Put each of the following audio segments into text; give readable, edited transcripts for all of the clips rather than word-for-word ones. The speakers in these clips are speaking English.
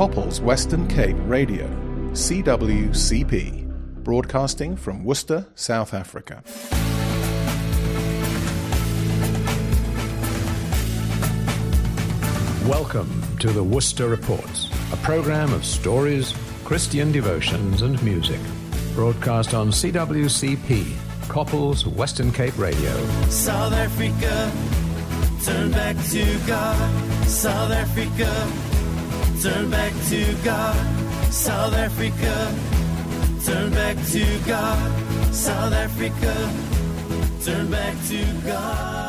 Couples Western Cape Radio, CWCP, broadcasting from Worcester, South Africa. Welcome to the Worcester Reports, a program of stories, Christian devotions and music, broadcast on CWCP, Couples Western Cape Radio. South Africa, turn back to God. South Africa, turn back to God. South Africa, turn back to God. South Africa, turn back to God.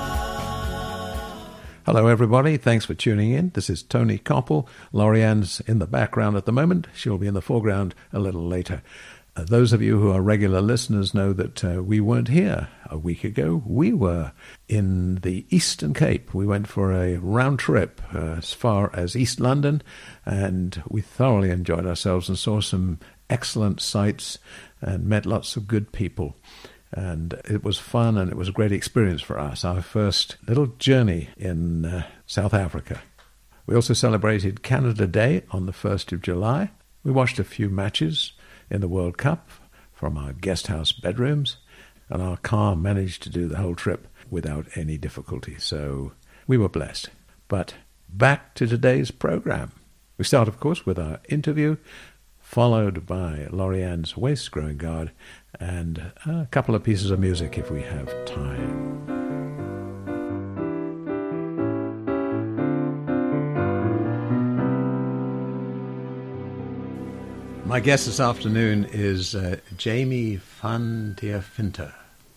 Hello everybody, thanks for tuning in. This is Tony Koppel. Lorianne's in the background at the moment. She'll be in the foreground a little later. Those of you who are regular listeners know that we weren't here a week ago. We were in the Eastern Cape. We went for a round trip as far as East London, and we thoroughly enjoyed ourselves and saw some excellent sights and met lots of good people. And it was fun, and it was a great experience for us, our first little journey in South Africa. We also celebrated Canada Day on the 1st of July. We watched a few matches in the World Cup from our guest house bedrooms, and our car managed to do the whole trip without any difficulty, so we were blessed. But back to today's program. We start, of course, with our interview, followed by Lorianne's waist-growing guard, and a couple of pieces of music if we have time. My guest this afternoon is Jamie van der Vinter.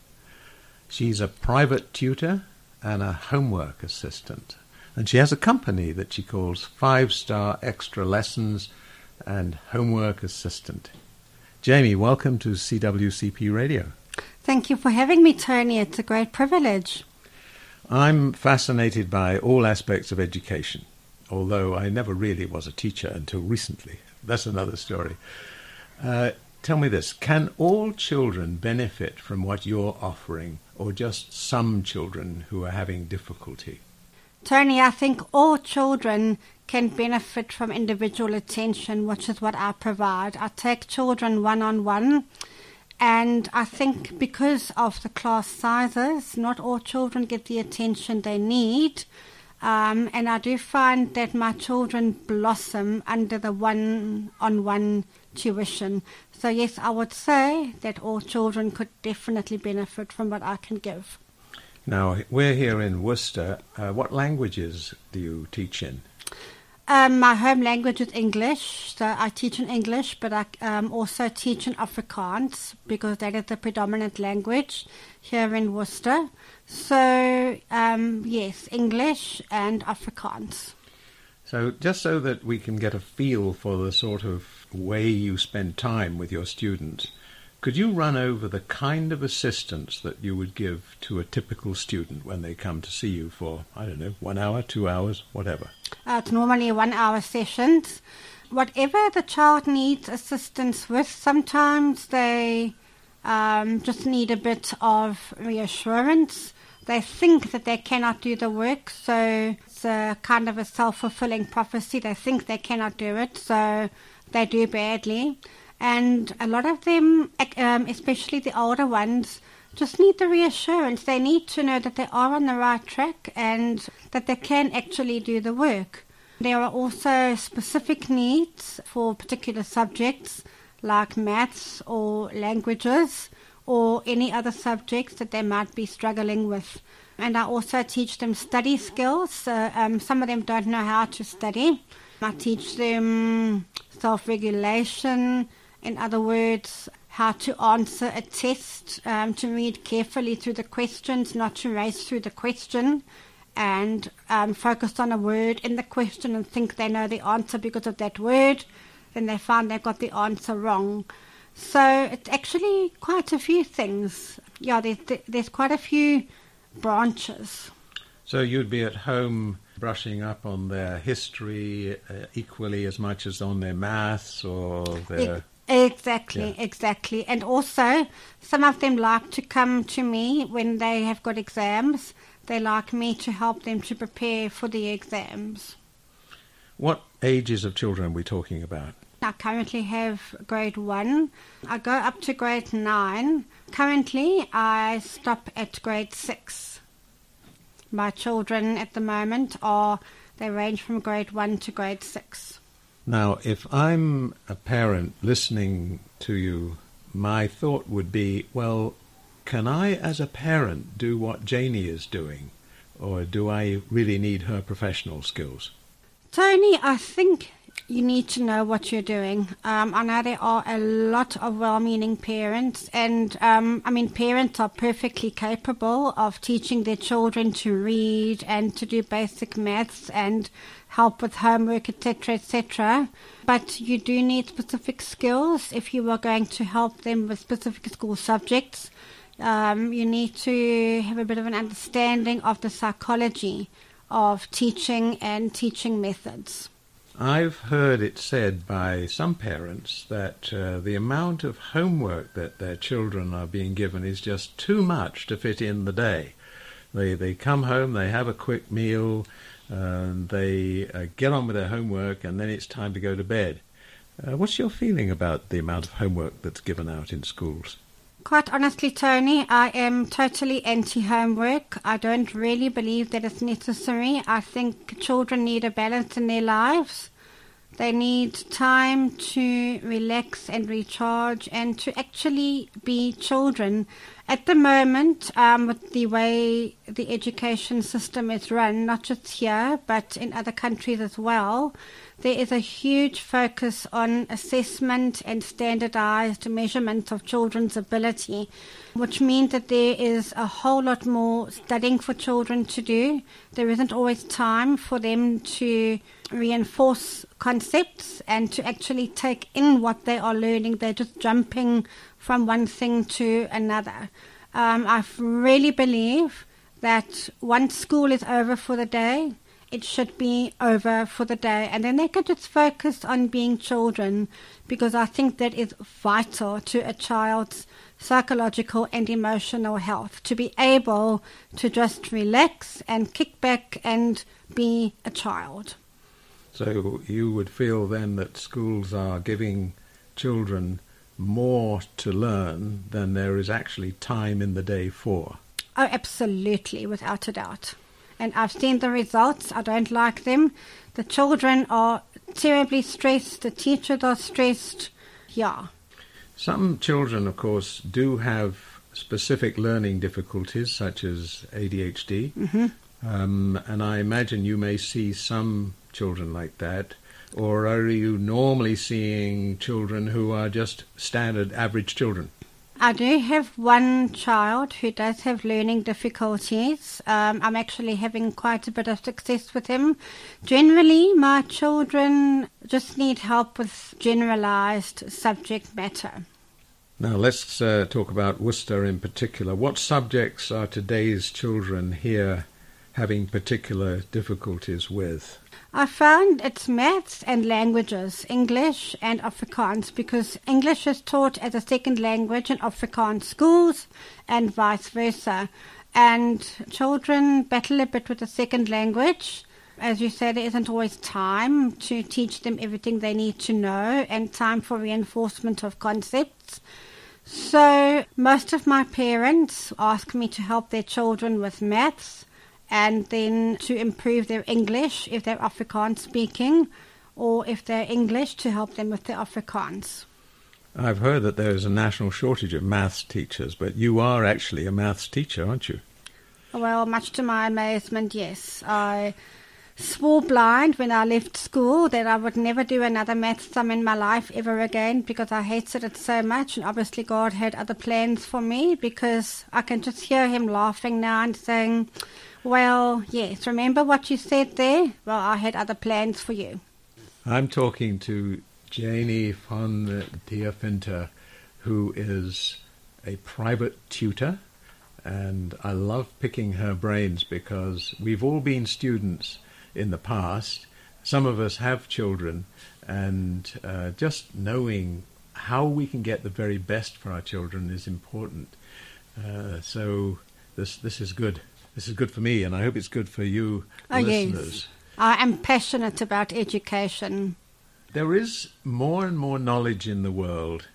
She's a private tutor and a homework assistant, and she has a company that she calls 5-Star Extra Lessons and Homework Assistant. Jamie, welcome to CWCP Radio. Thank you for having me, Tony. It's a great privilege. I'm fascinated by all aspects of education, although I never really was a teacher until recently. That's another story. Tell me this, can all children benefit from what you're offering, or just some children who are having difficulty? Tony, I think all children can benefit from individual attention, which is what I provide. I take children one-on-one, and I think because of the class sizes, not all children get the attention they need. And I do find that my children blossom under the one-on-one tuition. So yes, I would say that all children could definitely benefit from what I can give. Now, we're here in Worcester. What languages do you teach in? My home language is English, so I teach in English, but I also teach in Afrikaans because that is the predominant language here in Worcester. So, yes, English and Afrikaans. So just so that we can get a feel for the sort of way you spend time with your students, could you run over the kind of assistance that you would give to a typical student when they come to see you for, 1 hour, 2 hours, whatever? It's normally 1 hour sessions. Whatever the child needs assistance with, sometimes they just need a bit of reassurance. They think that they cannot do the work, so it's a kind of a self-fulfilling prophecy. They think they cannot do it, so they do badly. And a lot of them, especially the older ones, just need the reassurance. They need to know that they are on the right track and that they can actually do the work. There are also specific needs for particular subjects like maths or languages or any other subjects that they might be struggling with. And I also teach them study skills. Some of them don't know how to study. I teach them self-regulation. In other words, how to answer a test, to read carefully through the questions, not to race through the question, and focus on a word in the question and think they know the answer because of that word. Then they find they've got the answer wrong. So it's actually quite a few things. Yeah, there's quite a few branches. So you'd be at home brushing up on their history equally as much as on their maths or their... Exactly. And also, some of them like to come to me when they have got exams. They like me to help them to prepare for the exams. What ages of children are we talking about? I currently have grade 1. I go up to grade 9. Currently, I stop at grade 6. My children at the moment they range from grade 1 to grade 6. Now, if I'm a parent listening to you, my thought would be, well, can I as a parent do what Janie is doing? Or do I really need her professional skills? Tony, I think you need to know what you're doing. I know there are a lot of well-meaning parents, and parents are perfectly capable of teaching their children to read and to do basic maths and help with homework, etc., etc. But you do need specific skills if you are going to help them with specific school subjects. You need to have a bit of an understanding of the psychology of teaching and teaching methods. I've heard it said by some parents that the amount of homework that their children are being given is just too much to fit in the day. They come home, they have a quick meal, they get on with their homework, and then it's time to go to bed. What's your feeling about the amount of homework that's given out in schools? Quite honestly, Tony, I am totally anti-homework. I don't really believe that it's necessary. I think children need a balance in their lives. They need time to relax and recharge and to actually be children. At the moment, with the way the education system is run, not just here, but in other countries as well, there is a huge focus on assessment and standardized measurement of children's ability, which means that there is a whole lot more studying for children to do. There isn't always time for them to reinforce concepts and to actually take in what they are learning. They're just jumping from one thing to another. I really believe that once school is over for the day, it should be over for the day, and then they can just focus on being children, because I think that is vital to a child's psychological and emotional health, to be able to just relax and kick back and be a child. So you would feel then that schools are giving children more to learn than there is actually time in the day for? Oh, absolutely, without a doubt. And I've seen the results. I don't like them. The children are terribly stressed. The teachers are stressed. Yeah. Some children, of course, do have specific learning difficulties, such as ADHD. Mm-hmm. And I imagine you may see some children like that. Or are you normally seeing children who are just standard average children? I do have one child who does have learning difficulties. I'm actually having quite a bit of success with him. Generally, my children just need help with generalized subject matter. Now let's talk about Worcester in particular. What subjects are today's children here having particular difficulties with? I found it's maths and languages, English and Afrikaans, because English is taught as a second language in Afrikaans schools and vice versa. And children battle a bit with the second language. As you say, there isn't always time to teach them everything they need to know and time for reinforcement of concepts. So most of my parents ask me to help their children with maths, and then to improve their English if they're Afrikaans speaking, or if they're English, to help them with their Afrikaans. I've heard that there's a national shortage of maths teachers, but you are actually a maths teacher, aren't you? Well, much to my amazement, yes. I swore blind when I left school that I would never do another maths sum in my life ever again, because I hated it so much, and obviously God had other plans for me, because I can just hear him laughing now and saying, well, yes, remember what you said there? Well, I had other plans for you. I'm talking to Janie van Diervinter, who is a private tutor, and I love picking her brains because we've all been students in the past. Some of us have children, and just knowing how we can get the very best for our children is important. So this is good. This is good for me, and I hope it's good for you listeners. Yes. I am passionate about education. There is more and more knowledge in the world.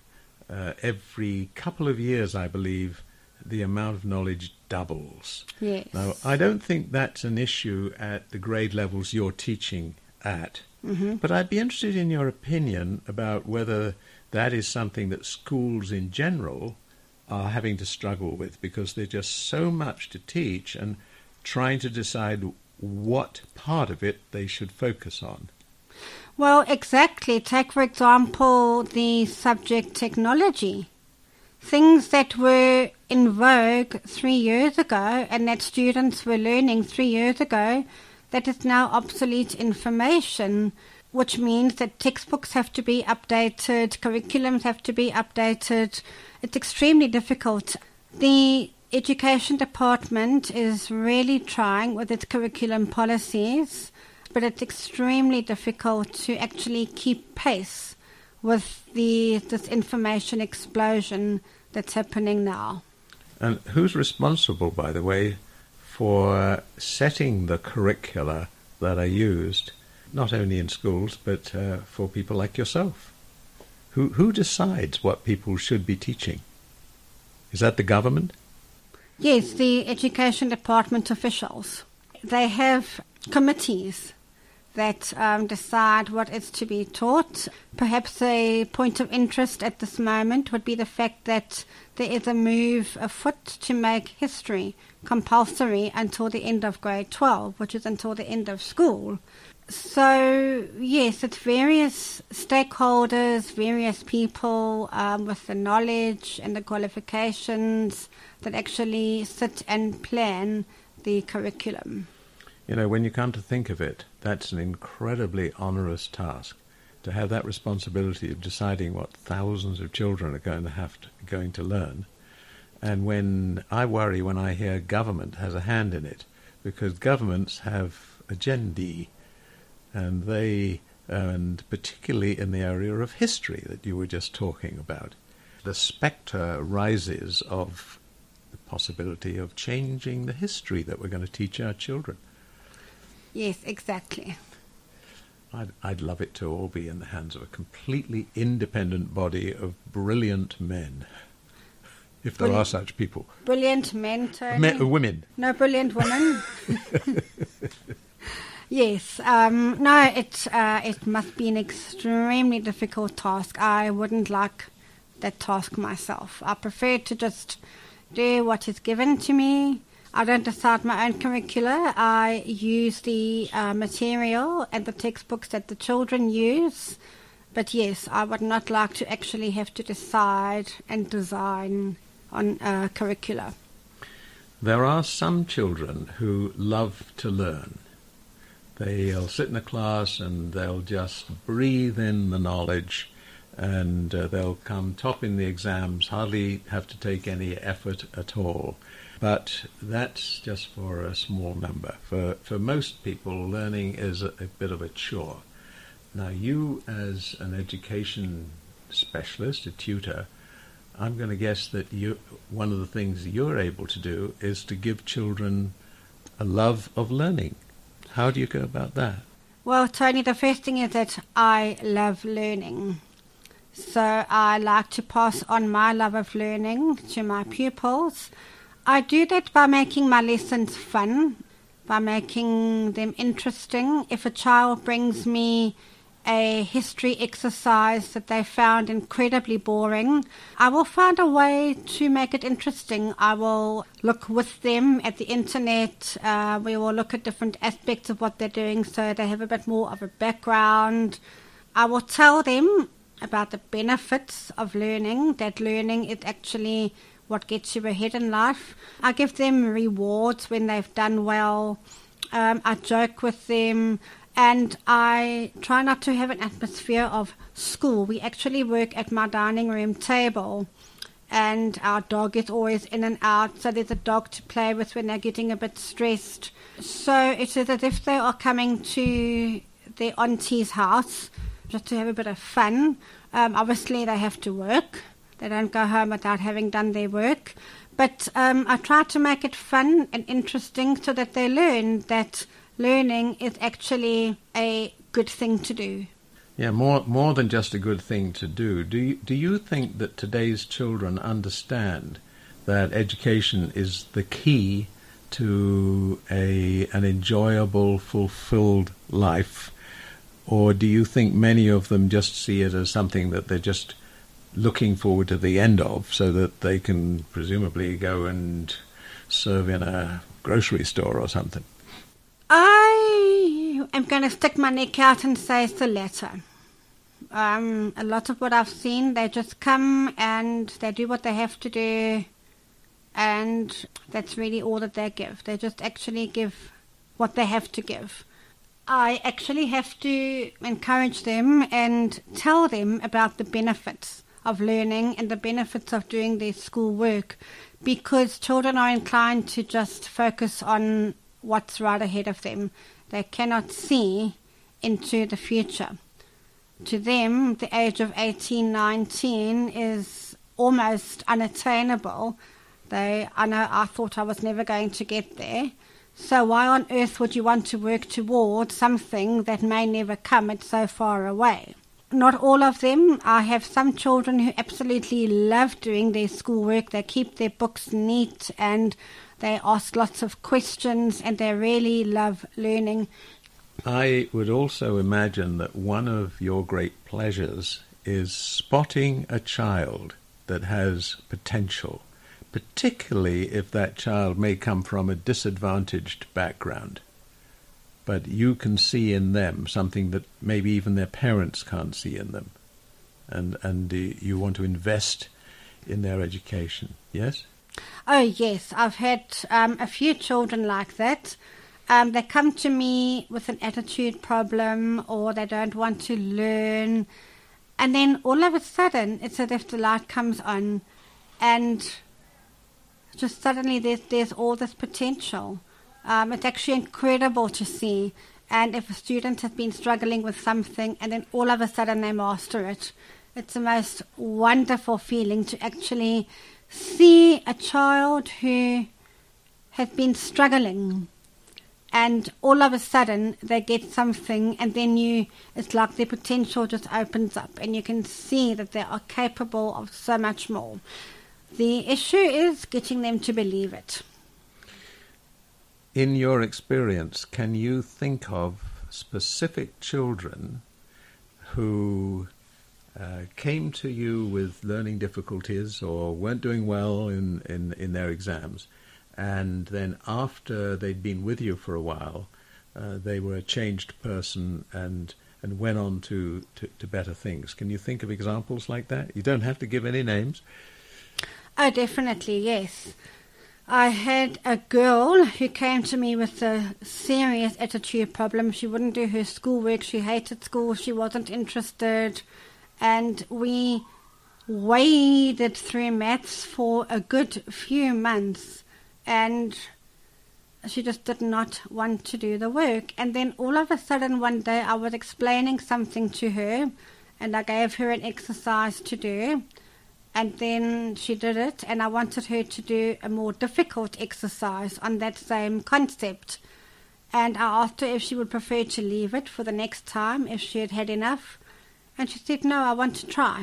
Every couple of years, I believe, the amount of knowledge doubles. Yes. Now, I don't think that's an issue at the grade levels you're teaching at, but I'd be interested in your opinion about whether that is something that schools in general are having to struggle with, because there's just so much to teach and trying to decide what part of it they should focus on. Well, exactly. Take, for example, the subject technology. Things that were in vogue 3 years ago and that students were learning 3 years ago, that is now obsolete information, which means that textbooks have to be updated, curriculums have to be updated. It's extremely difficult. The Education Department is really trying with its curriculum policies, but it's extremely difficult to actually keep pace with this information explosion that's happening now. And who's responsible, by the way, for setting the curricula that are used, not only in schools, but for people like yourself? Who decides what people should be teaching? Is that the government? Yes, the Education Department officials. They have committees that decide what is to be taught. Perhaps a point of interest at this moment would be the fact that there is a move afoot to make history compulsory until the end of grade 12, which is until the end of school. So, yes, it's various stakeholders, various people with the knowledge and the qualifications that actually sit and plan the curriculum. You know, when you come to think of it, that's an incredibly onerous task, to have that responsibility of deciding what thousands of children are going to learn. And when I worry when I hear government has a hand in it, because governments have agendae, and particularly in the area of history that you were just talking about, the spectre rises of the possibility of changing the history that we're going to teach our children. Yes, exactly. I'd love it to all be in the hands of a completely independent body of brilliant men, if there are such people. Brilliant men, Tony. Women. No, brilliant women. Yes. No, it must be an extremely difficult task. I wouldn't like that task myself. I prefer to just do what is given to me. I don't decide my own curricula. I use the material and the textbooks that the children use. But yes, I would not like to actually have to decide and design on curricula. There are some children who love to learn. They'll sit in a class and they'll just breathe in the knowledge, and they'll come top in the exams, hardly have to take any effort at all. But that's just for a small number. For most people, learning is a bit of a chore. Now, you as an education specialist, a tutor, I'm going to guess that one of the things you're able to do is to give children a love of learning. How do you go about that? Well, Tony, the first thing is that I love learning. So I like to pass on my love of learning to my pupils. I do that by making my lessons fun, by making them interesting. If a child brings me a history exercise that they found incredibly boring, I will find a way to make it interesting. I will look with them at the internet. We will look at different aspects of what they're doing so they have a bit more of a background. I will tell them about the benefits of learning, that learning is actually what gets you ahead in life. I give them rewards when they've done well. I joke with them. And I try not to have an atmosphere of school. We actually work at my dining room table, and our dog is always in and out, so there's a dog to play with when they're getting a bit stressed. So it is as if they are coming to their auntie's house just to have a bit of fun. Obviously, they have to work. They don't go home without having done their work. But I try to make it fun and interesting so that they learn that learning is actually a good thing to do. Yeah, more than just a good thing to do. Do you think that today's children understand that education is the key to an enjoyable, fulfilled life? Or do you think many of them just see it as something that they're just looking forward to the end of so that they can presumably go and serve in a grocery store or something? I am going to stick my neck out and say it's the latter. A lot of what I've seen, they just come and they do what they have to do, and that's really all that they give. They just actually give what they have to give. I actually have to encourage them and tell them about the benefits of learning and the benefits of doing their school work, because children are inclined to just focus on what's right ahead of them. They cannot see into the future. To them, the age of 18, 19 is almost unattainable. I know I thought I was never going to get there. So why on earth would you want to work towards something that may never come? It's so far away. Not all of them. I have some children who absolutely love doing their schoolwork. They keep their books neat and they ask lots of questions and they really love learning. I would also imagine that one of your great pleasures is spotting a child that has potential, particularly if that child may come from a disadvantaged background. But you can see in them something that maybe even their parents can't see in them. And you want to invest in their education, yes? Oh, yes. I've had a few children like that. They come to me with an attitude problem or they don't want to learn. And then all of a sudden, it's as if the light comes on and just suddenly there's all this potential. It's actually incredible to see. And if a student has been struggling with something and then all of a sudden they master it, it's the most wonderful feeling to actually see a child who has been struggling and all of a sudden they get something and then it's like their potential just opens up and you can see that they are capable of so much more. The issue is getting them to believe it. In your experience, can you think of specific children who came to you with learning difficulties or weren't doing well in their exams, and then after they'd been with you for a while, they were a changed person and went on to better things? Can you think of examples like that? You don't have to give any names. Oh, definitely, yes. I had a girl who came to me with a serious attitude problem. She wouldn't do her schoolwork. She hated school. She wasn't interested. And we waded through maths for a good few months. And she just did not want to do the work. And then all of a sudden one day I was explaining something to her. And I gave her an exercise to do. And then she did it, and I wanted her to do a more difficult exercise on that same concept. And I asked her if she would prefer to leave it for the next time, if she had had enough. And she said, no, I want to try.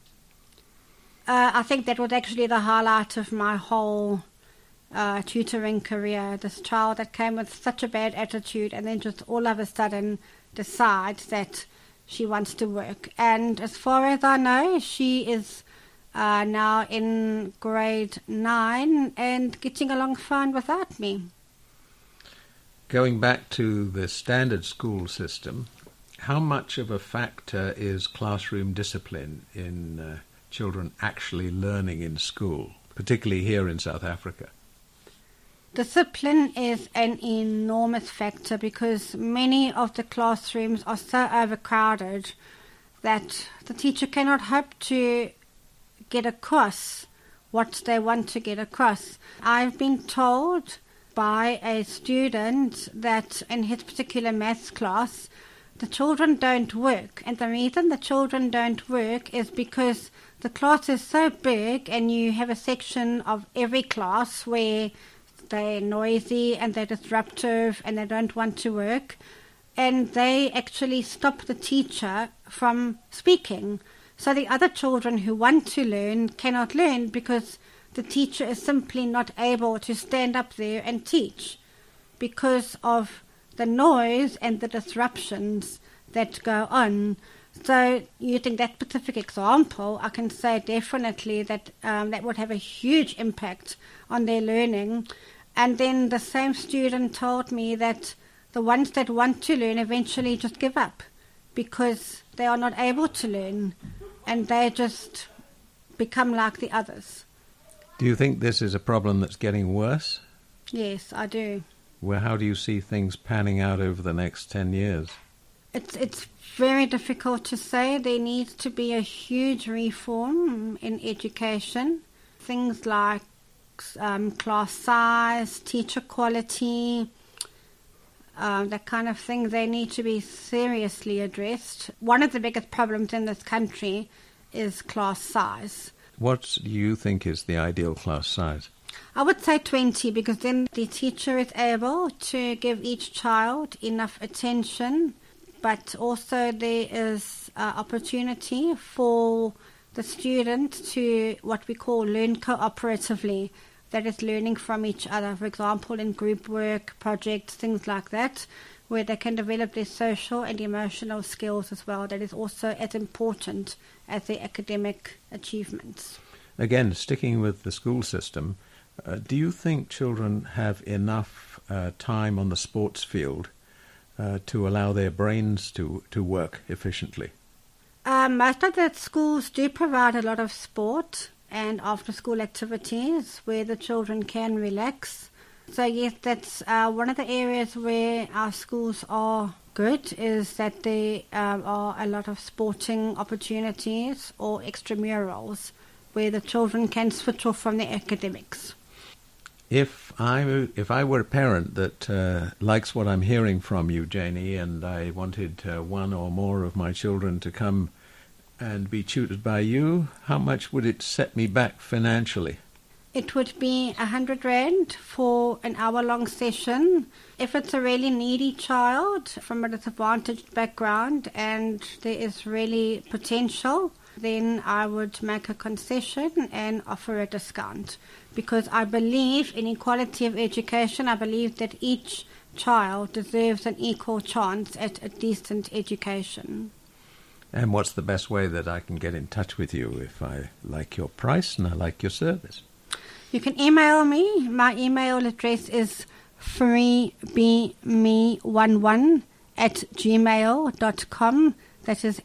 I think that was actually the highlight of my whole tutoring career. This child that came with such a bad attitude and then just all of a sudden decides that she wants to work. And as far as I know, she is now in grade 9 and getting along fine without me. Going back to the standard school system, how much of a factor is classroom discipline in children actually learning in school, particularly here in South Africa? Discipline is an enormous factor because many of the classrooms are so overcrowded that the teacher cannot hope to get across what they want to get across. I've been told by a student that in his particular maths class, the children don't work. And the reason the children don't work is because the class is so big and you have a section of every class where they're noisy and they're disruptive and they don't want to work. And they actually stop the teacher from speaking. So the other children who want to learn cannot learn because the teacher is simply not able to stand up there and teach because of the noise and the disruptions that go on. So using that specific example, I can say definitely that that would have a huge impact on their learning. And then the same student told me that the ones that want to learn eventually just give up because they are not able to learn and they just become like the others. Do you think this is a problem that's getting worse? Yes, I do. Well, how do you see things panning out over the next 10 years? It's very difficult to say. There needs to be a huge reform in education. Things like class size, teacher quality, that kind of thing, they need to be seriously addressed. One of the biggest problems in this country is class size. What do you think is the ideal class size? I would say 20 because then the teacher is able to give each child enough attention, but also there is opportunity for the student to what we call learn cooperatively, that is learning from each other, for example in group work, projects, things like that, where they can develop their social and emotional skills as well. That is also as important as their academic achievements. Again, sticking with the school system, do you think children have enough time on the sports field to allow their brains to work efficiently? Most of the schools do provide a lot of sport and after-school activities where the children can relax. So yes, that's one of the areas where our schools are good, is that there are a lot of sporting opportunities or extramurals where the children can switch off from their academics. If I were a parent that likes what I'm hearing from you, Janie, and I wanted one or more of my children to come and be tutored by you, how much would it set me back financially? It would be 100 Rand for an hour-long session. If it's a really needy child from a disadvantaged background and there is really potential, then I would make a concession and offer a discount. Because I believe in equality of education. I believe that each child deserves an equal chance at a decent education. And what's the best way that I can get in touch with you if I like your price and I like your service? You can email me. My email address is freebeme11@gmail.com. That is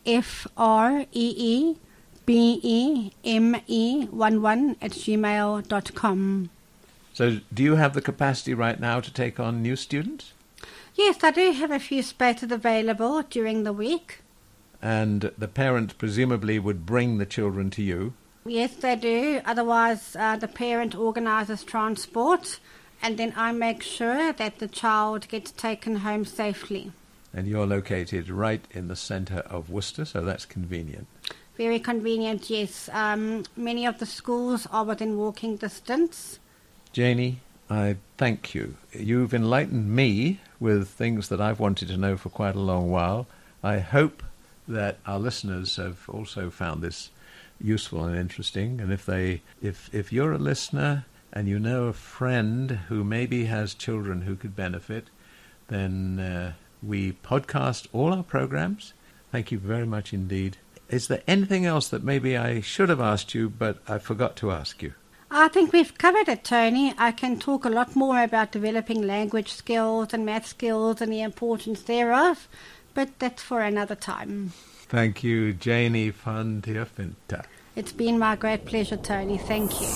FREEBEME11@gmail.com. So do you have the capacity right now to take on new students? Yes, I do have a few spaces available during the week. And the parent presumably would bring the children to you? Yes, they do. Otherwise, the parent organises transport, and then I make sure that the child gets taken home safely. And you're located right in the centre of Worcester, so that's convenient. Very convenient, yes. Many of the schools are within walking distance. Janie, I thank you. You've enlightened me with things that I've wanted to know for quite a long while. I hope that our listeners have also found this useful and interesting. And if you're a listener and you know a friend who maybe has children who could benefit, then we podcast all our programs. Thank you very much indeed. Is there anything else that maybe I should have asked you, but I forgot to ask you? I think we've covered it, Tony. I can talk a lot more about developing language skills and math skills and the importance thereof, but that's for another time. Thank you, Janie van der Vinter. It's been my great pleasure, Tony. Thank you.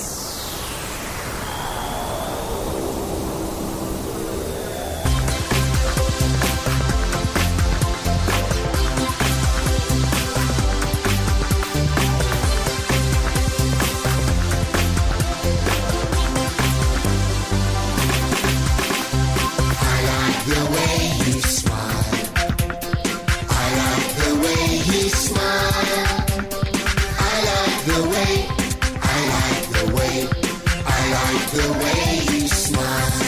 I like the way you smile.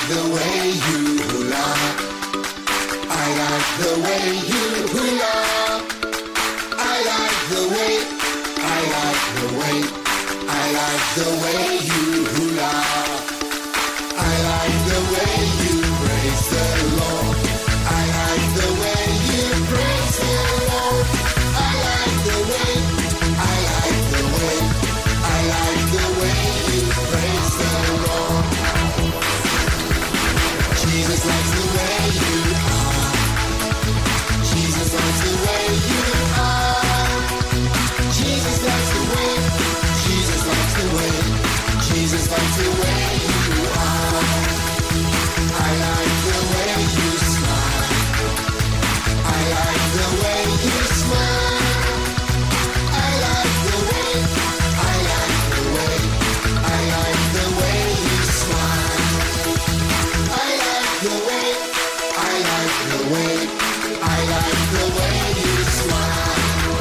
the way you hula. I like the way you hula. I like the way, I like the way, I like the way you hula. I like the way you praise the Lord. I like the way you praise the Lord. I like the way, I like the way, I like the way you praise the Lord. Jesus likes the way you are. Jesus likes the way you are. Jesus likes the way, Jesus likes the way, Jesus likes the way you are. I like the way you smile. I like the way you smile. I like the way, I like the way, I like the way you smile. I like the way, I like the way, I like the way you smile.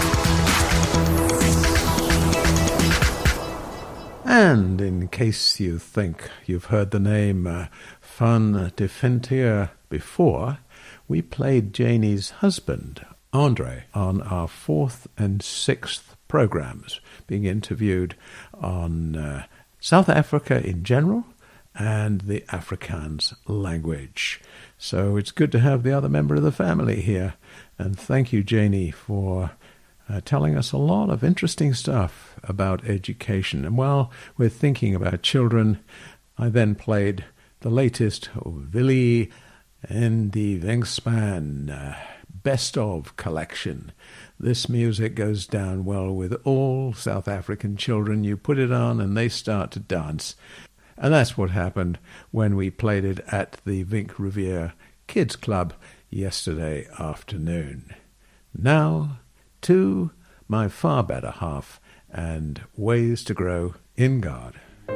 And in case you think you've heard the name Van de Ventier before, we played Janie's husband, Andre, on our 4th and 6th programs, being interviewed on South Africa in general and the Afrikaans language. So it's good to have the other member of the family here. And thank you, Janie, for telling us a lot of interesting stuff about education. And while we're thinking about children, I then played the latest Willie and the Wengspan Best Of collection. This music goes down well with all South African children. You put it on and they start to dance. And that's what happened when we played it at the Vink Riviere Kids Club yesterday afternoon. Now to my far better half and ways to grow in God.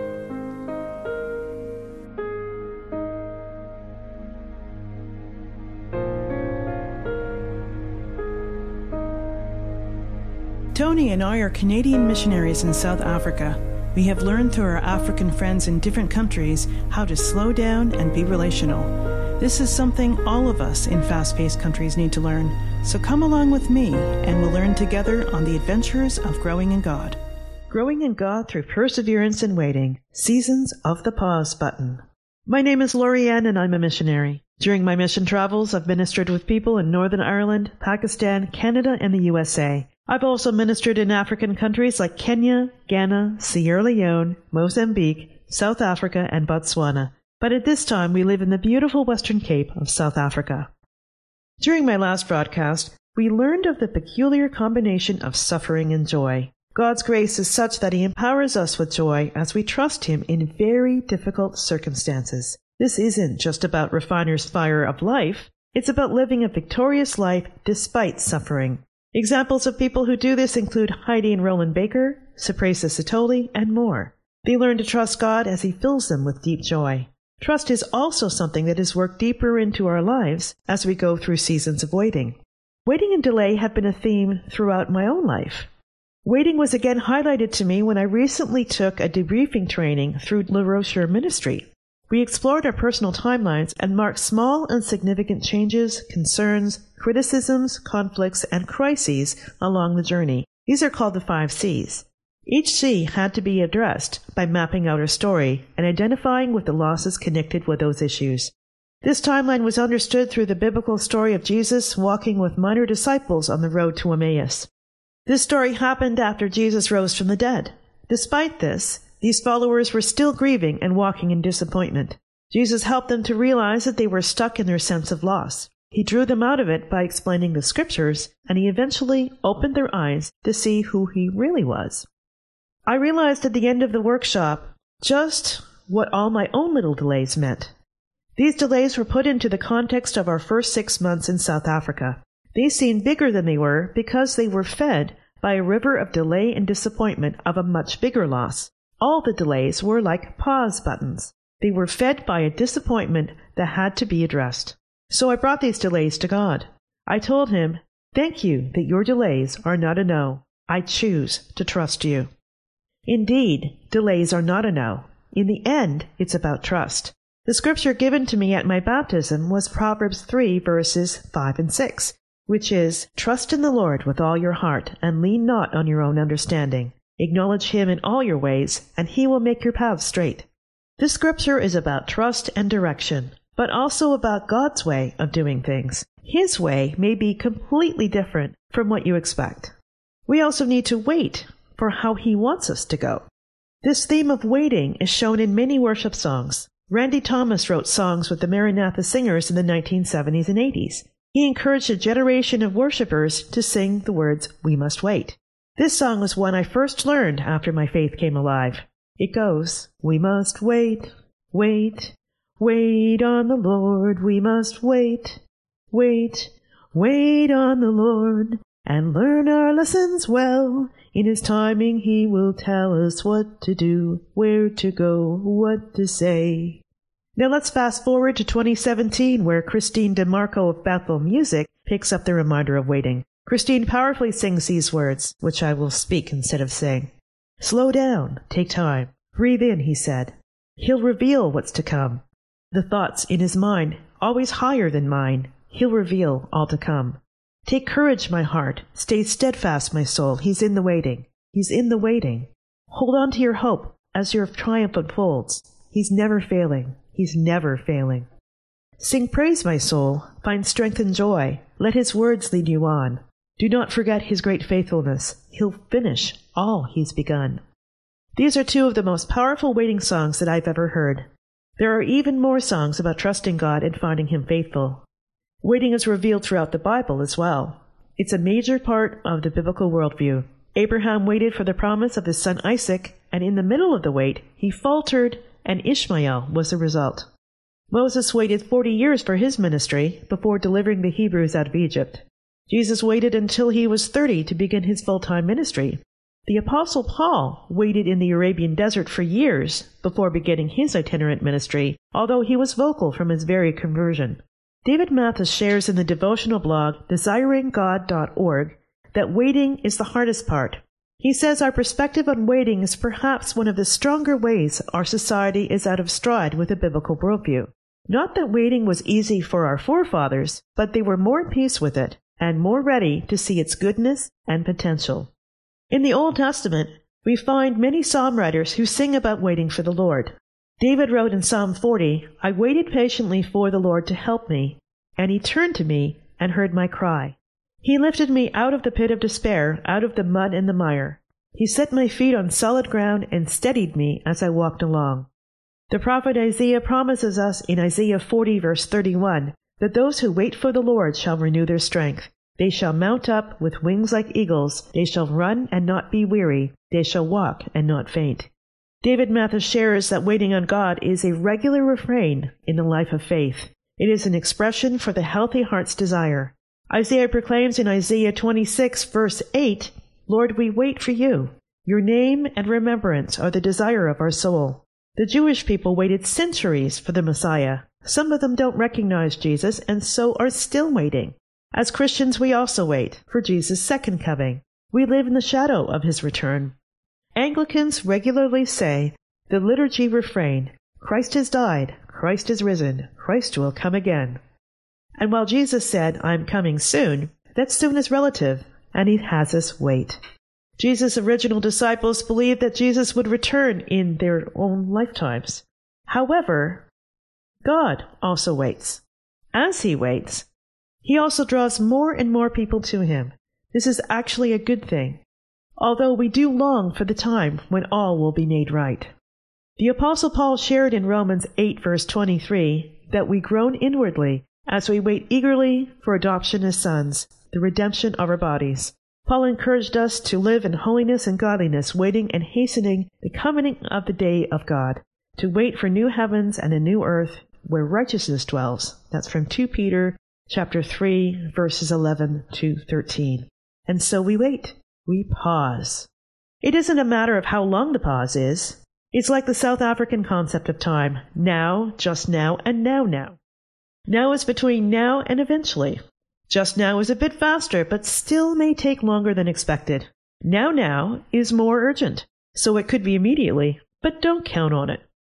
Tony and I are Canadian missionaries in South Africa. We have learned through our African friends in different countries how to slow down and be relational. This is something all of us in fast-paced countries need to learn. So come along with me and we'll learn together on the adventures of growing in God. Growing in God through perseverance and waiting. Seasons of the Pause button. My name is Lorianne and I'm a missionary. During my mission travels, I've ministered with people in Northern Ireland, Pakistan, Canada, and the USA. I've also ministered in African countries like Kenya, Ghana, Sierra Leone, Mozambique, South Africa, and Botswana. But at this time, we live in the beautiful Western Cape of South Africa. During my last broadcast, we learned of the peculiar combination of suffering and joy. God's grace is such that He empowers us with joy as we trust Him in very difficult circumstances. This isn't just about refiner's fire of life. It's about living a victorious life despite suffering. Examples of people who do this include Heidi and Roland Baker, Sapresa Sitoli, and more. They learn to trust God as He fills them with deep joy. Trust is also something that is worked deeper into our lives as we go through seasons of waiting. Waiting and delay have been a theme throughout my own life. Waiting was again highlighted to me when I recently took a debriefing training through Le Rocher Ministry. We explored our personal timelines and marked small and significant changes, concerns, criticisms, conflicts, and crises along the journey. These are called the 5 C's. Each C had to be addressed by mapping out our story and identifying with the losses connected with those issues. This timeline was understood through the biblical story of Jesus walking with minor disciples on the road to Emmaus. This story happened after Jesus rose from the dead. Despite this, these followers were still grieving and walking in disappointment. Jesus helped them to realize that they were stuck in their sense of loss. He drew them out of it by explaining the scriptures, and He eventually opened their eyes to see who He really was. I realized at the end of the workshop just what all my own little delays meant. These delays were put into the context of our first 6 months in South Africa. They seemed bigger than they were because they were fed by a river of delay and disappointment of a much bigger loss. All the delays were like pause buttons. They were fed by a disappointment that had to be addressed. So I brought these delays to God. I told Him, "Thank you that your delays are not a no. I choose to trust you." Indeed, delays are not a no. In the end, it's about trust. The scripture given to me at my baptism was Proverbs 3, verses 5 and 6, which is, "Trust in the Lord with all your heart, and lean not on your own understanding. Acknowledge him in all your ways, and he will make your paths straight." This scripture is about trust and direction, but also about God's way of doing things. His way may be completely different from what you expect. We also need to wait for how he wants us to go. This theme of waiting is shown in many worship songs. Randy Thomas wrote songs with the Maranatha Singers in the 1970s and 80s. He encouraged a generation of worshipers to sing the words, "We must wait." This song was one I first learned after my faith came alive. It goes, "We must wait, wait, wait on the Lord. We must wait, wait, wait on the Lord, and learn our lessons well. In his timing he will tell us what to do, where to go, what to say." Now let's fast forward to 2017, where Christine DeMarco of Bethel Music picks up the reminder of waiting. Christine powerfully sings these words, which I will speak instead of sing. "Slow down, take time, breathe in," he said. "He'll reveal what's to come. The thoughts in his mind, always higher than mine, he'll reveal all to come. Take courage, my heart, stay steadfast, my soul, he's in the waiting, he's in the waiting. Hold on to your hope as your triumph unfolds. He's never failing, he's never failing. Sing praise, my soul, find strength and joy, let his words lead you on. Do not forget his great faithfulness, he'll finish all he's begun." These are two of the most powerful waiting songs that I've ever heard. There are even more songs about trusting God and finding him faithful. Waiting is revealed throughout the Bible as well. It's a major part of the biblical worldview. Abraham waited for the promise of his son Isaac, and in the middle of the wait, he faltered, and Ishmael was the result. Moses waited 40 years for his ministry before delivering the Hebrews out of Egypt. Jesus waited until he was 30 to begin his full-time ministry. The Apostle Paul waited in the Arabian desert for years before beginning his itinerant ministry, although he was vocal from his very conversion. David Mathis shares in the devotional blog desiringgod.org that waiting is the hardest part. He says our perspective on waiting is perhaps one of the stronger ways our society is out of stride with a biblical worldview. Not that waiting was easy for our forefathers, but they were more at peace with it and more ready to see its goodness and potential. In the Old Testament, we find many psalm writers who sing about waiting for the Lord. David wrote in Psalm 40, "I waited patiently for the Lord to help me, and he turned to me and heard my cry. He lifted me out of the pit of despair, out of the mud and the mire. He set my feet on solid ground and steadied me as I walked along." The prophet Isaiah promises us in Isaiah 40, verse 31, that those who wait for the Lord shall renew their strength. They shall mount up with wings like eagles. They shall run and not be weary. They shall walk and not faint. David Mathis shares that waiting on God is a regular refrain in the life of faith. It is an expression for the healthy heart's desire. Isaiah proclaims in Isaiah 26, verse 8, "Lord, we wait for you. Your name and remembrance are the desire of our soul." The Jewish people waited centuries for the Messiah. Some of them don't recognize Jesus and so are still waiting. As Christians, we also wait for Jesus' second coming. We live in the shadow of his return. Anglicans regularly say the liturgy refrain, "Christ has died, Christ is risen, Christ will come again." And while Jesus said, "I'm coming soon," that soon is relative, and he has us wait. Jesus' original disciples believed that Jesus would return in their own lifetimes. However, God also waits. As he waits, he also draws more and more people to him. This is actually a good thing, although we do long for the time when all will be made right. The Apostle Paul shared in Romans 8, verse 23, that we groan inwardly as we wait eagerly for adoption as sons, the redemption of our bodies. Paul encouraged us to live in holiness and godliness, waiting and hastening the coming of the day of God, to wait for new heavens and a new earth where righteousness dwells. That's from 2 Peter chapter 3, verses 11 to 13. And so we wait. We pause. It isn't a matter of how long the pause is. It's like the South African concept of time. Now, just now, and now. Now is between now and eventually. Just now is a bit faster, but still may take longer than expected. Now is more urgent, so it could be immediately, but don't count on it.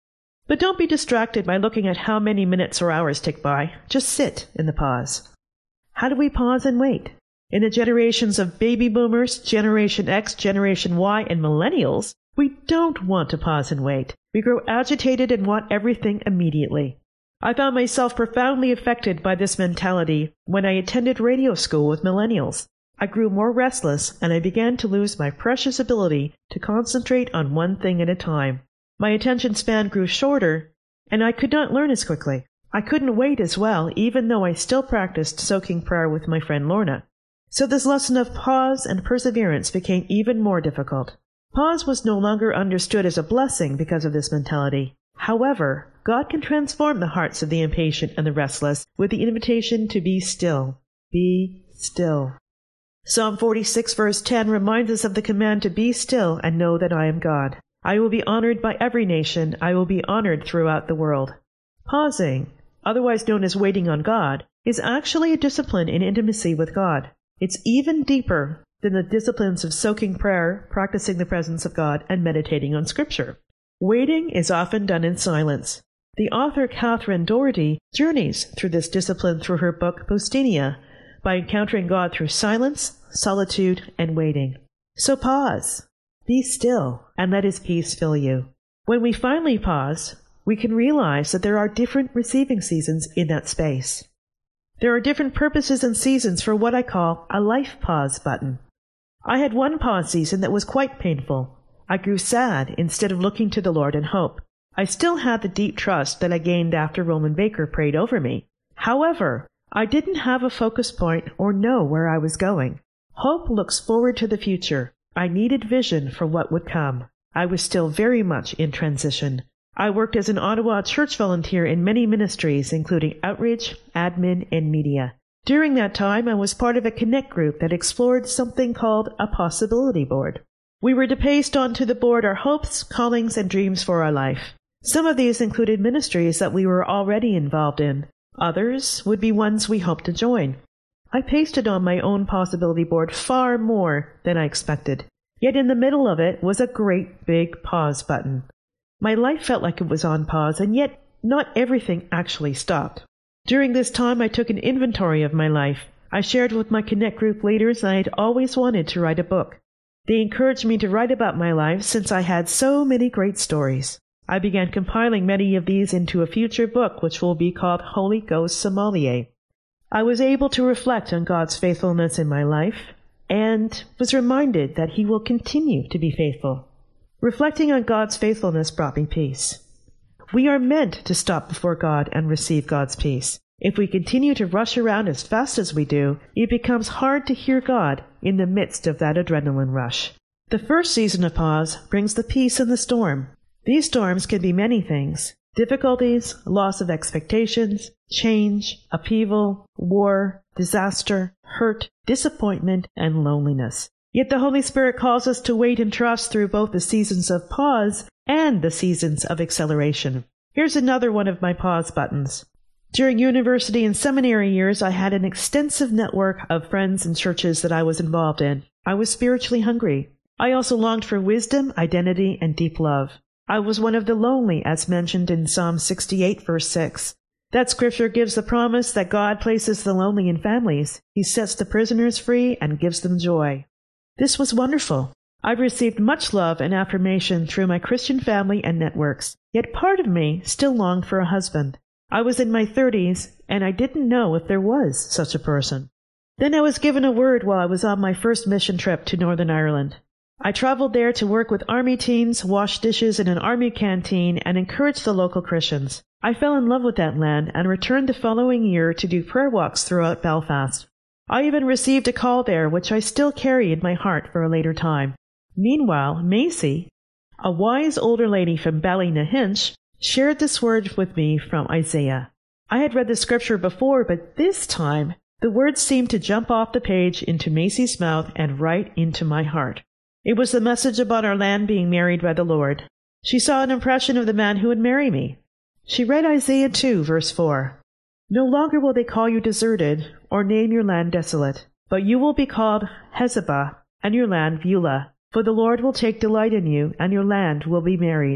But don't be distracted by looking at how many minutes or hours tick by. Just sit in the pause. How do we pause and wait? In the generations of baby boomers, Generation X, Generation Y, and millennials, we don't want to pause and wait. We grow agitated and want everything immediately. I found myself profoundly affected by this mentality when I attended radio school with millennials. I grew more restless, and I began to lose my precious ability to concentrate on one thing at a time. My attention span grew shorter, and I could not learn as quickly. I couldn't wait as well, even though I still practiced soaking prayer with my friend Lorna. So this lesson of pause and perseverance became even more difficult. Pause was no longer understood as a blessing because of this mentality. However, God can transform the hearts of the impatient and the restless with the invitation to be still. Be still. Psalm 46 verse 10 reminds us of the command to be still and know that I am God. I will be honored by every nation. I will be honored throughout the world. Pausing, otherwise known as waiting on God, is actually a discipline in intimacy with God. It's even deeper than the disciplines of soaking prayer, practicing the presence of God, and meditating on Scripture. Waiting is often done in silence. The author Catherine Doherty journeys through this discipline through her book Poustinia by encountering God through silence, solitude, and waiting. So pause. Be still, and let His peace fill you. When we finally pause, we can realize that there are different receiving seasons in that space. There are different purposes and seasons for what I call a life pause button. I had one pause season that was quite painful. I grew sad instead of looking to the Lord in hope. I still had the deep trust that I gained after Roman Baker prayed over me. However, I didn't have a focus point or know where I was going. Hope looks forward to the future. I needed vision for what would come. I was still very much in transition. I worked as an Ottawa church volunteer in many ministries, including outreach, admin, and media. During that time, I was part of a Connect group that explored something called a possibility board. We were to paste onto the board our hopes, callings, and dreams for our life. Some of these included ministries that we were already involved in. Others would be ones we hoped to join. I pasted on my own possibility board far more than I expected. Yet in the middle of it was a great big pause button. My life felt like it was on pause, and yet not everything actually stopped. During this time, I took an inventory of my life. I shared with my Connect group leaders that I had always wanted to write a book. They encouraged me to write about my life since I had so many great stories. I began compiling many of these into a future book which will be called Holy Ghost Sommelier. I was able to reflect on God's faithfulness in my life and was reminded that He will continue to be faithful. Reflecting on God's faithfulness brought me peace. We are meant to stop before God and receive God's peace. If we continue to rush around as fast as we do, it becomes hard to hear God in the midst of that adrenaline rush. The first season of pause brings the peace in the storm. These storms can be many things: difficulties, loss of expectations, change, upheaval, war, disaster, hurt, disappointment, and loneliness. Yet the Holy Spirit calls us to wait and trust through both the seasons of pause and the seasons of acceleration. Here's another one of my pause buttons. During university and seminary years, I had an extensive network of friends and churches that I was involved in. I was spiritually hungry. I also longed for wisdom, identity, and deep love. I was one of the lonely, as mentioned in Psalm 68, verse 6. That scripture gives the promise that God places the lonely in families. He sets the prisoners free and gives them joy. This was wonderful. I've received much love and affirmation through my Christian family and networks, yet part of me still longed for a husband. I was in my 30s, and I didn't know if there was such a person. Then I was given a word while I was on my first mission trip to Northern Ireland. I traveled there to work with army teams, wash dishes in an army canteen, and encourage the local Christians. I fell in love with that land and returned the following year to do prayer walks throughout Belfast. I even received a call there, which I still carry in my heart for a later time. Meanwhile, Macy, a wise older lady from Ballynahinch, shared this word with me from Isaiah. I had read the scripture before, but this time the words seemed to jump off the page into Macy's mouth and right into my heart. It was the message about our land being married by the Lord. She saw an impression of the man who would marry me. She read Isaiah 2, verse 4. No longer will they call you deserted or name your land desolate, but you will be called Hephzibah and your land Beulah, for the Lord will take delight in you, and your land will be married.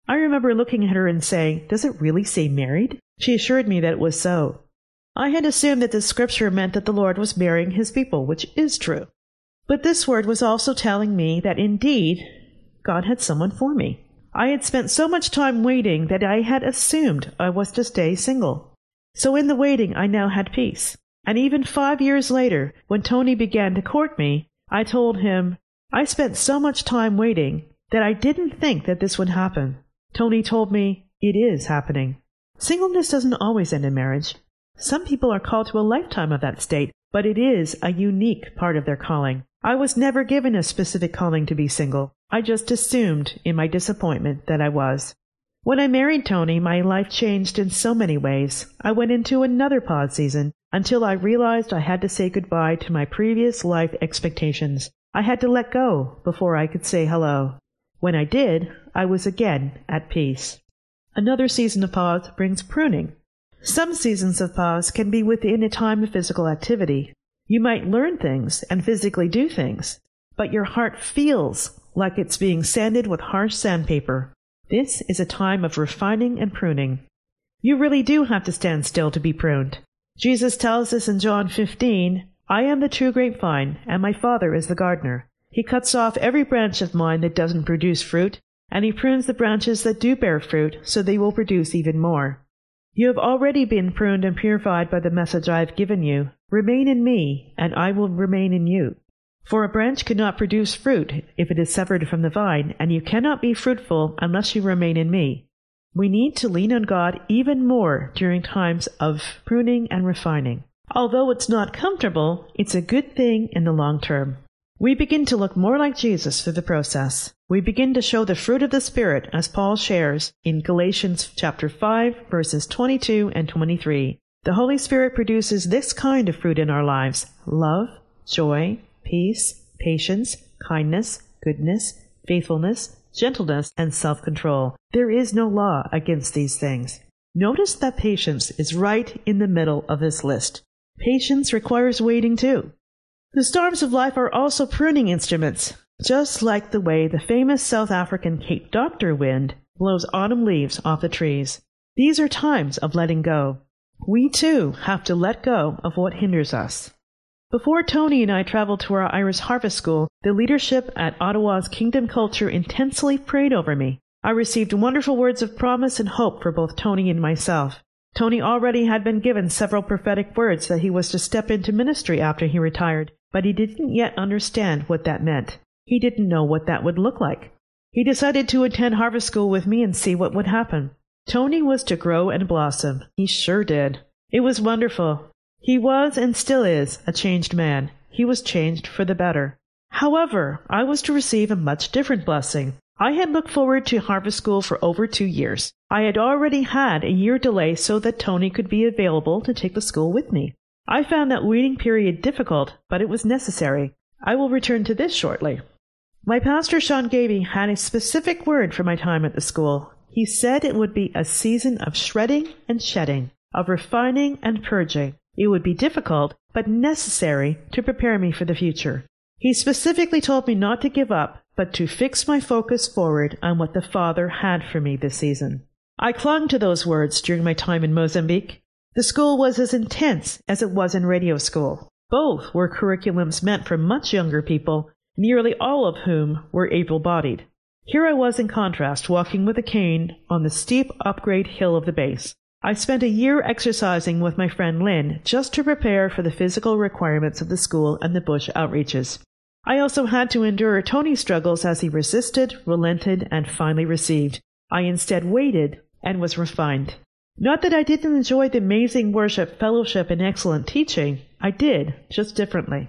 I remember looking at her and saying, "Does it really say married?" She assured me that it was so. I had assumed that this scripture meant that the Lord was marrying his people, which is true. But this word was also telling me that indeed God had someone for me. I had spent so much time waiting that I had assumed I was to stay single. So in the waiting, I now had peace. And even 5 years later, when Tony began to court me, I told him, "I spent so much time waiting that I didn't think that this would happen." Tony told me, "It is happening." Singleness doesn't always end in marriage. Some people are called to a lifetime of that state, but it is a unique part of their calling. I was never given a specific calling to be single. I just assumed in my disappointment that I was. When I married Tony, my life changed in so many ways. I went into another pause season until I realized I had to say goodbye to my previous life expectations. I had to let go before I could say hello. When I did, I was again at peace. Another season of pause brings pruning. Some seasons of pause can be within a time of physical activity. You might learn things and physically do things, but your heart feels like it's being sanded with harsh sandpaper. This is a time of refining and pruning. You really do have to stand still to be pruned. Jesus tells us in John 15, "I am the true grapevine, and my Father is the gardener. He cuts off every branch of mine that doesn't produce fruit, and he prunes the branches that do bear fruit, so they will produce even more." You have already been pruned and purified by the message I have given you. Remain in me, and I will remain in you. For a branch cannot produce fruit if it is severed from the vine, and you cannot be fruitful unless you remain in me. We need to lean on God even more during times of pruning and refining. Although it's not comfortable, it's a good thing in the long term. We begin to look more like Jesus through the process. We begin to show the fruit of the Spirit, as Paul shares in Galatians chapter 5, verses 22 and 23. The Holy Spirit produces this kind of fruit in our lives: love, joy, peace, patience, kindness, goodness, faithfulness, gentleness, and self-control. There is no law against these things. Notice that patience is right in the middle of this list. Patience requires waiting too. The storms of life are also pruning instruments, just like the way the famous South African Cape Doctor wind blows autumn leaves off the trees. These are times of letting go. We too have to let go of what hinders us. Before Tony and I traveled to our Irish Harvest School, the leadership at Ottawa's Kingdom Culture intensely prayed over me. I received wonderful words of promise and hope for both Tony and myself. Tony already had been given several prophetic words that he was to step into ministry after he retired, but he didn't yet understand what that meant. He didn't know what that would look like. He decided to attend Harvest School with me and see what would happen. Tony was to grow and blossom. He sure did. It was wonderful. He was and still is a changed man. He was changed for the better. However, I was to receive a much different blessing. I had looked forward to Harvest School for over 2 years. I had already had a year delay so that Tony could be available to take the school with me. I found that waiting period difficult, but it was necessary. I will return to this shortly. My pastor, Sean Gaby, had a specific word for my time at the school. He said it would be a season of shredding and shedding, of refining and purging. It would be difficult, but necessary to prepare me for the future. He specifically told me not to give up, but to fix my focus forward on what the Father had for me this season. I clung to those words during my time in Mozambique. The school was as intense as it was in radio school. Both were curriculums meant for much younger people, nearly all of whom were able-bodied. Here I was in contrast, walking with a cane on the steep upgrade hill of the base. I spent a year exercising with my friend Lynn just to prepare for the physical requirements of the school and the bush outreaches. I also had to endure Tony's struggles as he resisted, relented, and finally received. I instead waited and was refined. Not that I didn't enjoy the amazing worship, fellowship, and excellent teaching. I did, just differently.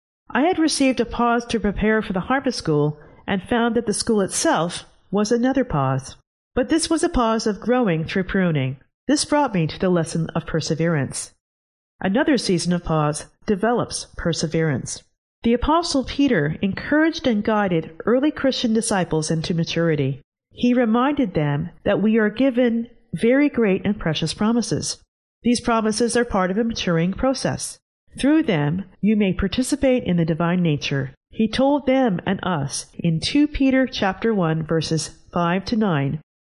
I had received a pause to prepare for the Harvest School and found that the school itself was another pause. But this was a pause of growing through pruning. This brought me to the lesson of perseverance. Another season of pause develops perseverance. The Apostle Peter encouraged and guided early Christian disciples into maturity. He reminded them that we are given very great and precious promises. These promises are part of a maturing process. Through them, you may participate in the divine nature. He told them and us in 2 Peter chapter 1, verses 5 to 9,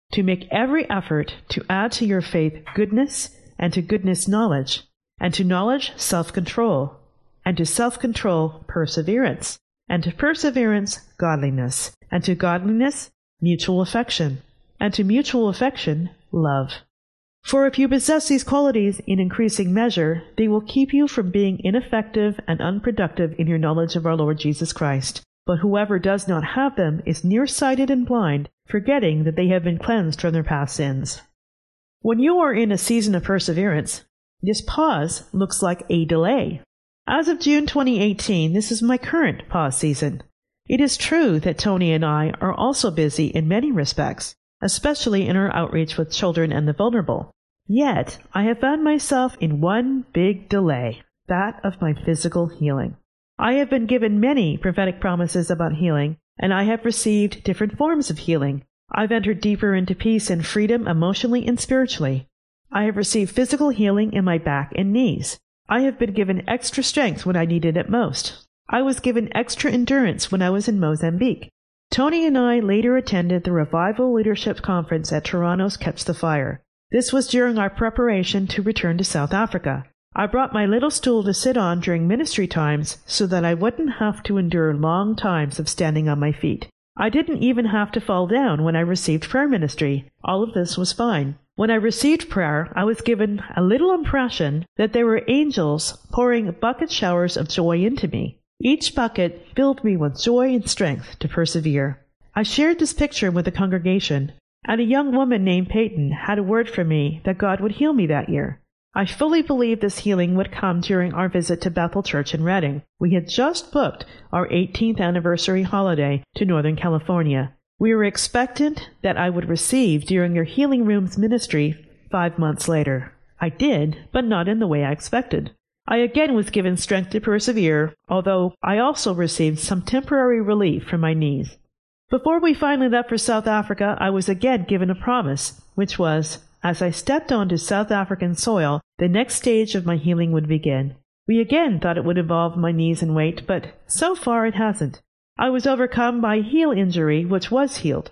to make every effort to add to your faith goodness, and to goodness knowledge, and to knowledge self-control, and to self-control perseverance, and to perseverance godliness, and to godliness mutual affection, and to mutual affection love. For if you possess these qualities in increasing measure, they will keep you from being ineffective and unproductive in your knowledge of our Lord Jesus Christ. But whoever does not have them is nearsighted and blind, forgetting that they have been cleansed from their past sins. When you are in a season of perseverance, this pause looks like a delay. As of June 2018, this is my current pause season. It is true that Tony and I are also busy in many respects, especially in our outreach with children and the vulnerable. Yet, I have found myself in one big delay, that of my physical healing. I have been given many prophetic promises about healing, and I have received different forms of healing. I've entered deeper into peace and freedom emotionally and spiritually. I have received physical healing in my back and knees. I have been given extra strength when I needed it most. I was given extra endurance when I was in Mozambique. Tony and I later attended the Revival Leadership Conference at Toronto's Catch the Fire. This was during our preparation to return to South Africa. I brought my little stool to sit on during ministry times so that I wouldn't have to endure long times of standing on my feet. I didn't even have to fall down when I received prayer ministry. All of this was fine. When I received prayer, I was given a little impression that there were angels pouring bucket showers of joy into me. Each bucket filled me with joy and strength to persevere. I shared this picture with the congregation, and a young woman named Peyton had a word for me that God would heal me that year. I fully believed this healing would come during our visit to Bethel Church in Redding. We had just booked our 18th anniversary holiday to Northern California. We were expectant that I would receive during your Healing Rooms ministry 5 months later. I did, but not in the way I expected. I again was given strength to persevere, although I also received some temporary relief from my knees. Before we finally left for South Africa, I was again given a promise, which was, as I stepped onto South African soil, the next stage of my healing would begin. We again thought it would involve my knees and weight, but so far it hasn't. I was overcome by a heel injury, which was healed.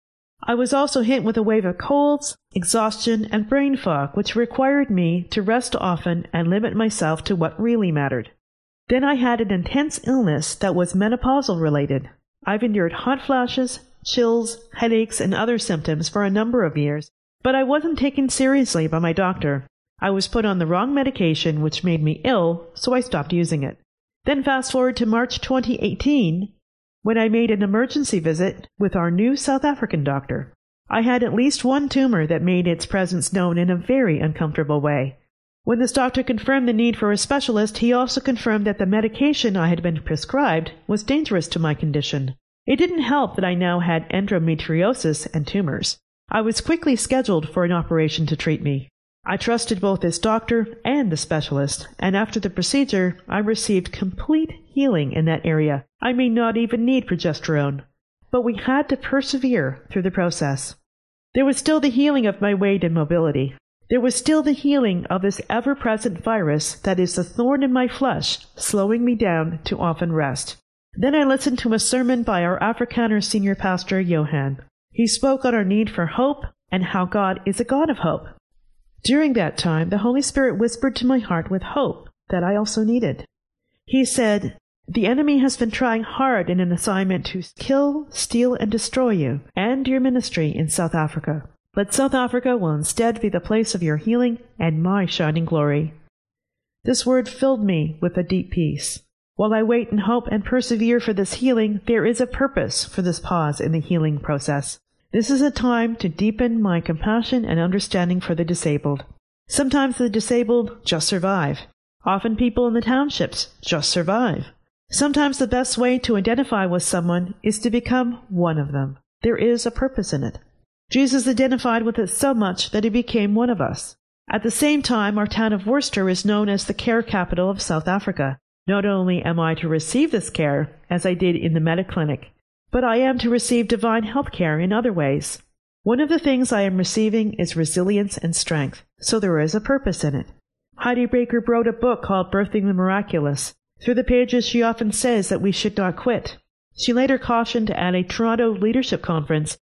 I was also hit with a wave of colds, exhaustion, and brain fog, which required me to rest often and limit myself to what really mattered. Then I had an intense illness that was menopausal related. I've endured hot flashes, chills, headaches, and other symptoms for a number of years, but I wasn't taken seriously by my doctor. I was put on the wrong medication, which made me ill, so I stopped using it. Then fast forward to March 2018, when I made an emergency visit with our new South African doctor. I had at least one tumor that made its presence known in a very uncomfortable way. When this doctor confirmed the need for a specialist, he also confirmed that the medication I had been prescribed was dangerous to my condition. It didn't help that I now had endometriosis and tumors. I was quickly scheduled for an operation to treat me. I trusted both this doctor and the specialist, and after the procedure, I received complete healing in that area. I may not even need progesterone. But we had to persevere through the process. There was still the healing of my weight and mobility. There was still the healing of this ever-present virus that is the thorn in my flesh, slowing me down to often rest. Then I listened to a sermon by our Afrikaner senior pastor, Johan. He spoke on our need for hope and how God is a God of hope. During that time, the Holy Spirit whispered to my heart with hope that I also needed. He said, "The enemy has been trying hard in an assignment to kill, steal, and destroy you and your ministry in South Africa. But South Africa will instead be the place of your healing and my shining glory." This word filled me with a deep peace. While I wait and hope and persevere for this healing, there is a purpose for this pause in the healing process. This is a time to deepen my compassion and understanding for the disabled. Sometimes the disabled just survive. Often people in the townships just survive. Sometimes the best way to identify with someone is to become one of them. There is a purpose in it. Jesus identified with it so much that he became one of us. At the same time, our town of Worcester is known as the care capital of South Africa. Not only am I to receive this care, as I did in the Mediclinic, but I am to receive divine health care in other ways. One of the things I am receiving is resilience and strength, so there is a purpose in it. Heidi Baker wrote a book called Birthing the Miraculous. Through the pages, she often says that we should not quit. She later cautioned at a Toronto leadership conference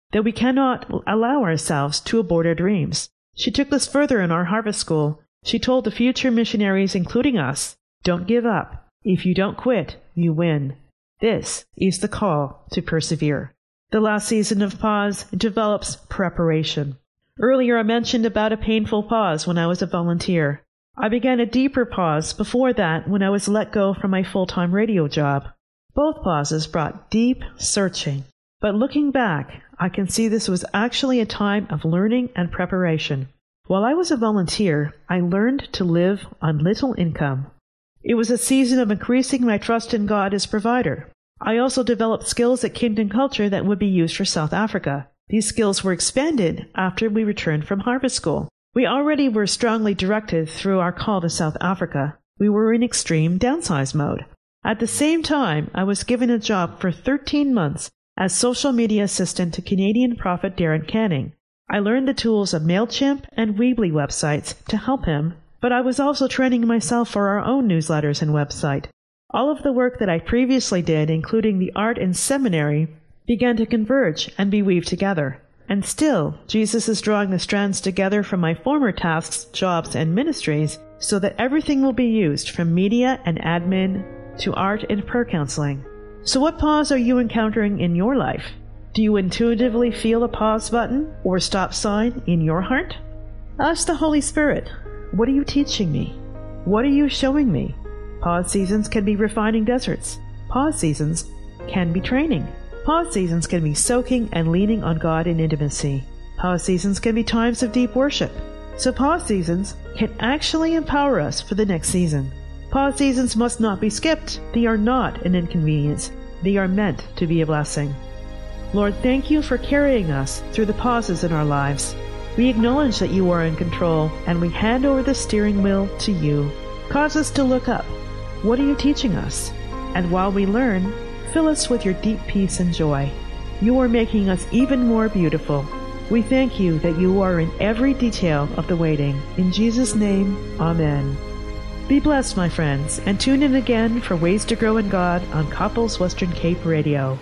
that we cannot allow ourselves to abort our dreams. She took this further in our harvest school. She told the future missionaries, including us, "Don't give up. If you don't quit, you win." This is the call to persevere. The last season of Pause develops preparation. Earlier I mentioned about a painful pause when I was a volunteer. I began a deeper pause before that when I was let go from my full-time radio job. Both pauses brought deep searching. But looking back, I can see this was actually a time of learning and preparation. While I was a volunteer, I learned to live on little income. It was a season of increasing my trust in God as provider. I also developed skills at Kingdom Culture that would be used for South Africa. These skills were expanded after we returned from harvest school. We already were strongly directed through our call to South Africa. We were in extreme downsize mode. At the same time, I was given a job for 13 months as social media assistant to Canadian prophet Darren Canning. I learned the tools of MailChimp and Weebly websites to help him, but I was also training myself for our own newsletters and website. All of the work that I previously did, including the art in seminary, began to converge and be weaved together. And still, Jesus is drawing the strands together from my former tasks, jobs, and ministries so that everything will be used from media and admin to art and prayer counseling. So what pause are you encountering in your life? Do you intuitively feel a pause button or stop sign in your heart? Ask the Holy Spirit, what are you teaching me? What are you showing me? Pause seasons can be refining deserts. Pause seasons can be training. Pause seasons can be soaking and leaning on God in intimacy. Pause seasons can be times of deep worship. So pause seasons can actually empower us for the next season. Pause seasons must not be skipped. They are not an inconvenience. They are meant to be a blessing. Lord, thank you for carrying us through the pauses in our lives. We acknowledge that you are in control, and we hand over the steering wheel to you. Cause us to look up. What are you teaching us? And while we learn, fill us with your deep peace and joy. You are making us even more beautiful. We thank you that you are in every detail of the waiting. In Jesus' name, amen. Be blessed, my friends, and tune in again for Ways to Grow in God on Couples Western Cape Radio.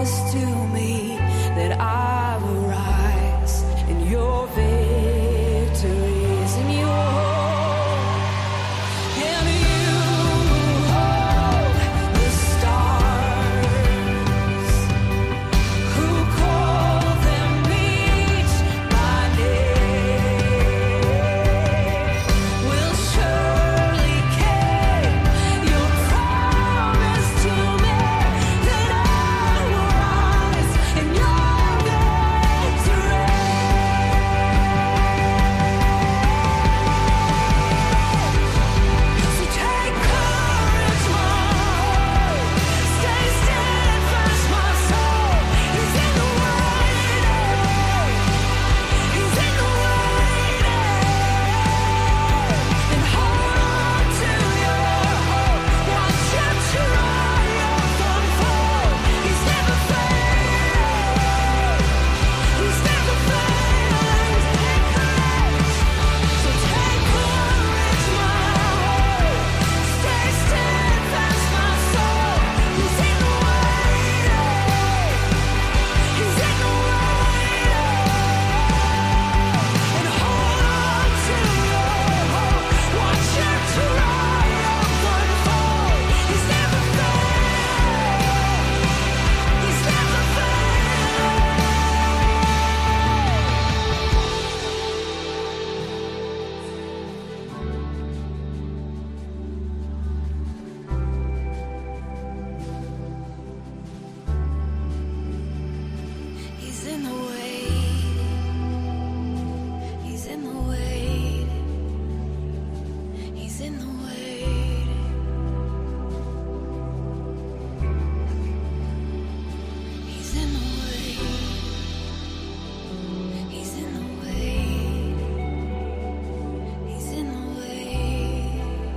promise to me that I will rise in your victories, and you hold, and you hold the stars, who call them each by name, will surely keep your promise to me that I will rise in your victory. So take courage, my heart. Stay steadfast, my soul. He's in the waiting. He's in the waiting. And hold on to your hope. Watch your triumph unfold. He's never failed. He's never failed. So take courage, my heart. Stay steadfast, my soul. He's in the waiting. He's in the waiting. And hold on to your hope. Watch your triumph unfold. He's never failed. He's never He's in the waiting. He's in the waiting. He's in the waiting. He's in the waiting. He's in the waiting. He's in the waiting.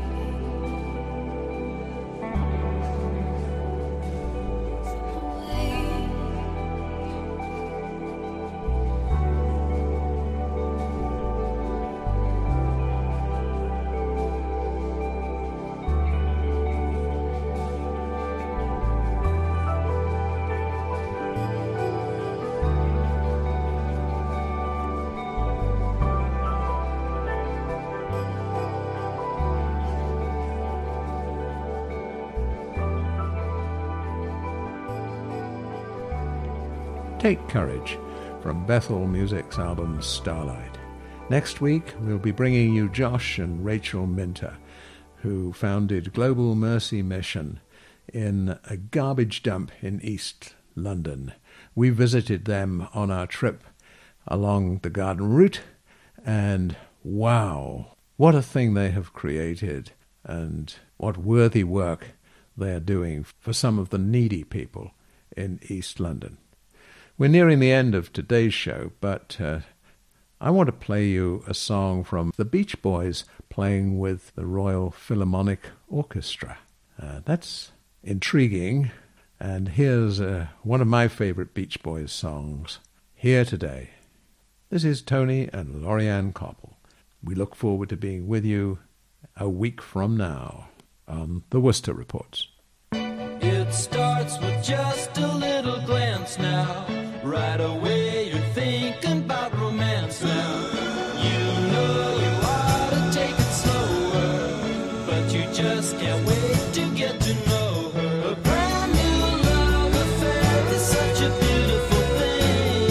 Take Courage from Bethel Music's album Starlight. Next week, we'll be bringing you Josh and Rachel Minter, who founded Global Mercy Mission in a garbage dump in East London. We visited them on our trip along the Garden Route, and wow, what a thing they have created, and what worthy work they are doing for some of the needy people in East London. We're nearing the end of today's show, but I want to play you a song from the Beach Boys playing with the Royal Philharmonic Orchestra. That's intriguing, and here's one of my favorite Beach Boys songs, Here Today. This is Tony and Lorianne Koppel. We look forward to being with you a week from now on the Worcester Reports. It starts with just a little glance now. Right away you're thinking about romance now. You know you ought to take it slower, but you just can't wait to get to know her. A brand new love affair is such a beautiful thing.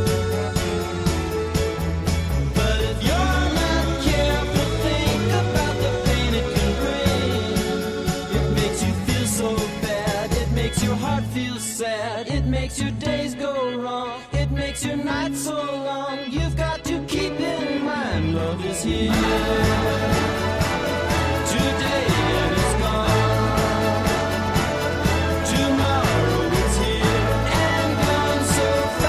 But if you're not careful, think about the pain it can bring. It makes you feel so bad, it makes your heart feel sad, it makes your days go wrong, it makes your night so long. You've got to keep in mind love is here today and it's gone. Tomorrow it's here and gone so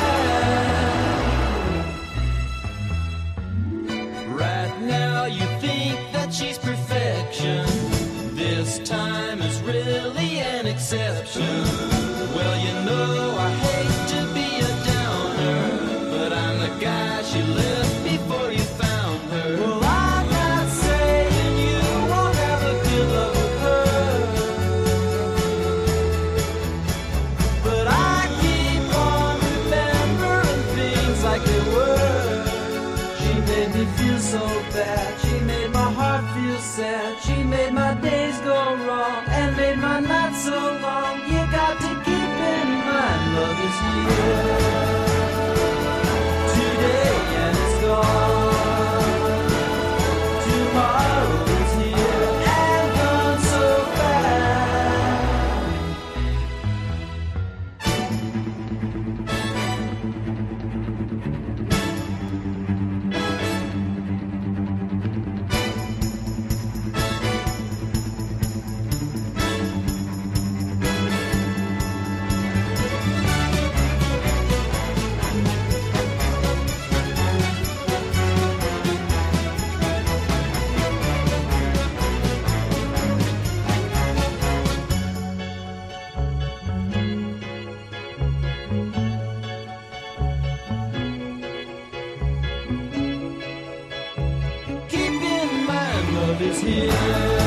fast. Right now you think that she's perfection. This time is really an exception. Well, you know I hate to be a downer, but I'm the guy she left before you found her. Well, I've got so bad. She made my heart feel sad. She made my days go wrong and made my nights so long. You got to keep in mind, love is here today and it's gone. Tomorrow is here and gone so fast. Keep in mind, love is here